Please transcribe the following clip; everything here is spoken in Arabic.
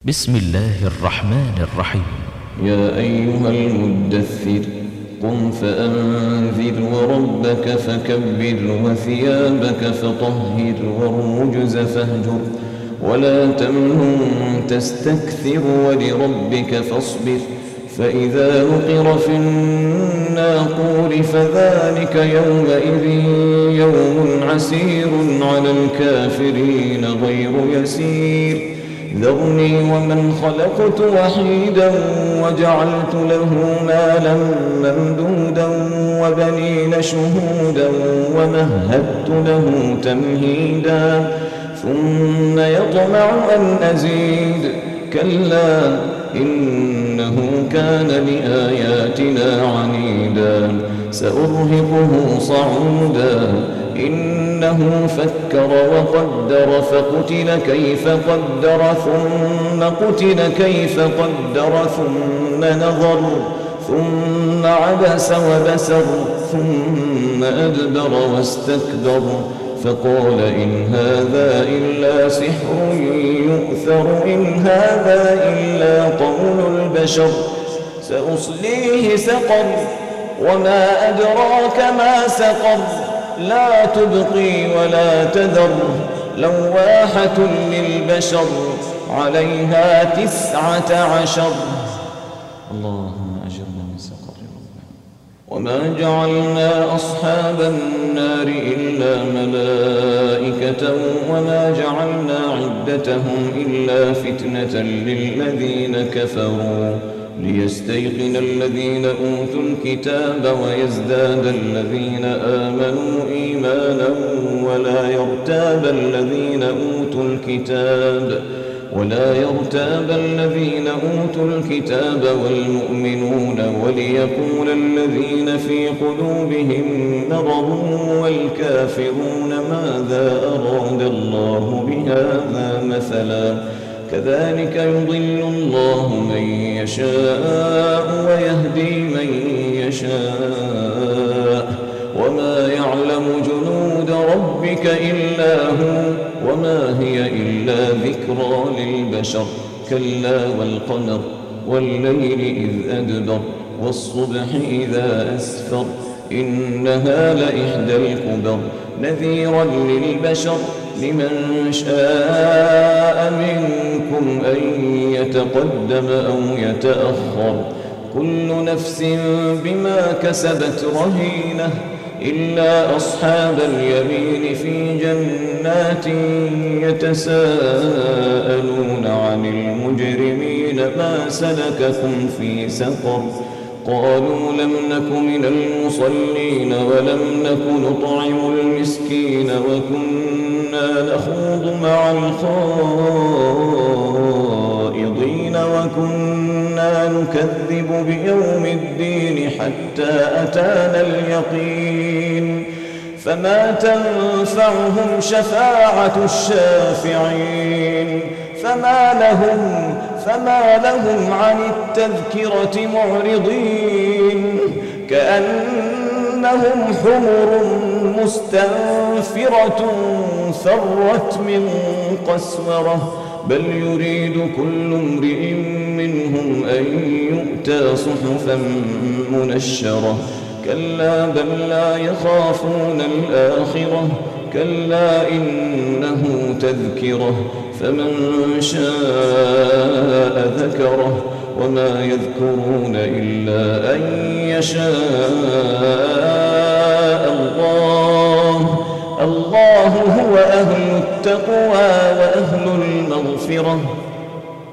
بسم الله الرحمن الرحيم. يا أيها المدثر قم فأنذر وربك فكبر وثيابك فطهر والرجز فاهجر ولا تمنن تستكثر ولربك فاصبر فإذا نقر في الناقور فذلك يومئذ يوم عسير على الكافرين غير يسير ذرني ومن خلقت وحيدا وجعلت له مالا ممدودا وبنين شهودا ومهدت له تمهيدا ثم يطمع أن أزيد كلا إنه كان لآياتنا عنيدا سأرهقه صعودا إنه فكر وقدر فقتل كيف قدر ثم قتل كيف قدر ثم نظر ثم عبس وبسر ثم أدبر واستكبر فقال إن هذا إلا سحر يؤثر إن هذا إلا قول البشر سأصليه سقر وما أدراك ما سقر لا تبقي ولا تذر لواحة للبشر عليها 19 اللهم أجرنا من سقر ربنا وما جعلنا أصحاب النار إلا ملائكة وما جعلنا عدتهم إلا فتنة للذين كفروا ليستيقن الذين أوتوا الكتاب ويزداد الذين آمنوا إيمانا ولا يرتاب الذين أوتوا الكتاب والمؤمنون وليقول الذين في قلوبهم مرض والكافرون ماذا أراد الله بهذا مثلا كذلك يضل الله من يشاء ويهدي من يشاء وما يعلم جنود ربك إلا هو وما هي إلا ذكرى للبشر كلا والقمر والليل إذ أدبر والصبح إذا أسفر إنها لإحدى الكبر نذيرا للبشر لمن شاء منكم أن يتقدم أو يتأخر كل نفس بما كسبت رهينة إلا أصحاب اليمين في جنات يتساءلون عن المجرمين ما سلككم في سقر قالوا لم نك من المصلين ولم نك نطعم المسكين وكنا نخوض مع الخائضين وكنا نكذب بيوم الدين حتى أتانا اليقين فما تنفعهم شفاعة الشافعين فما لهم عن التذكرة معرضين كأنهم حمر مستنفرة فرت من قسورة بل يريد كل امرئ منهم أن يؤتى صحفا منشرة كلا بل لا يخافون الآخرة كلا إنه تذكرة فمن شاء ذكره وما يذكرون إلا أن يشاء الله هو أهل التقوى وأهل المغفرة